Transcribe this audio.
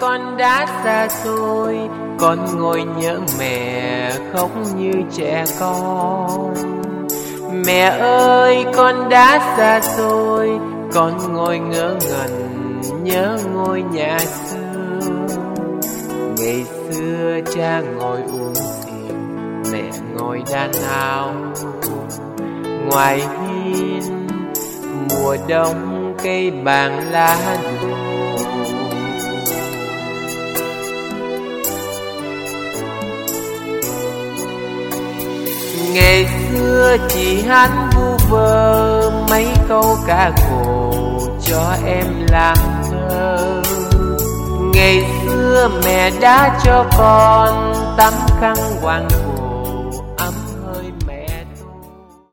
con đã xa xôi, con ngồi nhớ mẹ khóc như trẻ con. Mẹ ơi con đã xa xôi, con ngồi ngỡ ngẩn nhớ ngôi nhà xưa. Ngày xưa cha ngồi uống rượu, mẹ ngồi đan áo. Ngoài hiên mùa đông cây bàng lá đổ. Ngày xưa chỉ hát vu vơ mấy câu ca cổ cho em làm thơ. Ngày xưa mẹ đã cho con tấm khăn quàng